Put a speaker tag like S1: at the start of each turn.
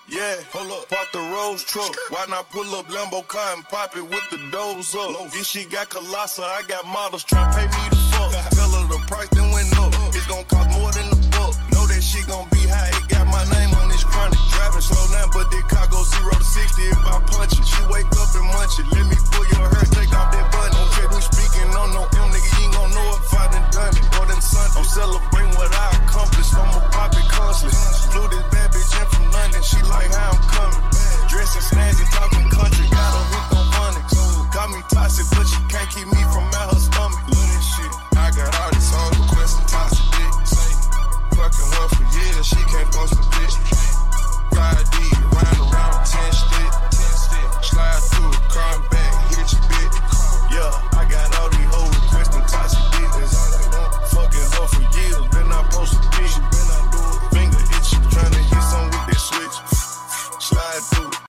S1: Yeah, hold up, park the Rose truck. Why not pull up Lambo car and pop it with the doors up? If she got Colossal, I got models tryna pay me